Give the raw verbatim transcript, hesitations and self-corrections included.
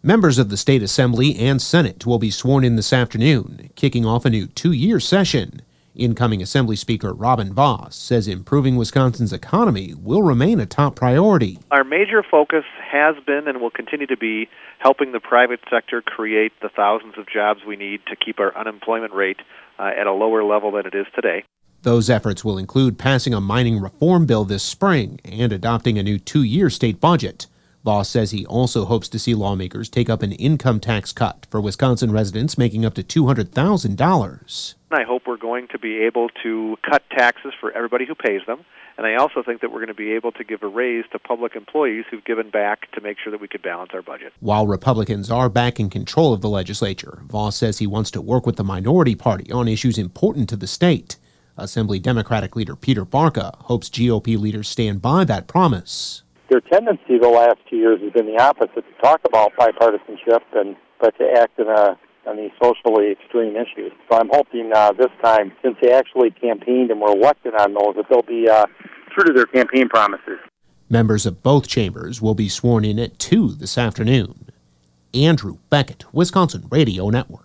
Members of the state assembly and Senate will be sworn in this afternoon, kicking off a new two-year session. Incoming Assembly Speaker Robin Vos says improving Wisconsin's economy will remain a top priority. Our major focus has been and will continue to be helping the private sector create the thousands of jobs we need to keep our unemployment rate uh, at a lower level than it is today. Those efforts will include passing a mining reform bill this spring and adopting a new two-year state budget. Vos says he also hopes to see lawmakers take up an income tax cut for Wisconsin residents making up to two hundred thousand dollars. I hope we're going to be able to cut taxes for everybody who pays them, and I also think that we're going to be able to give a raise to public employees who've given back to make sure that we could balance our budget. While Republicans are back in control of the legislature, Vos says he wants to work with the minority party on issues important to the state. Assembly Democratic leader Peter Barca hopes G O P leaders stand by that promise. Their tendency the last two years has been the opposite, to talk about bipartisanship and but to act in a, on these socially extreme issues. So I'm hoping uh, this time, since they actually campaigned and were elected on those, that they'll be uh, true to their campaign promises. Members of both chambers will be sworn in at two this afternoon. Andrew Beckett, Wisconsin Radio Network.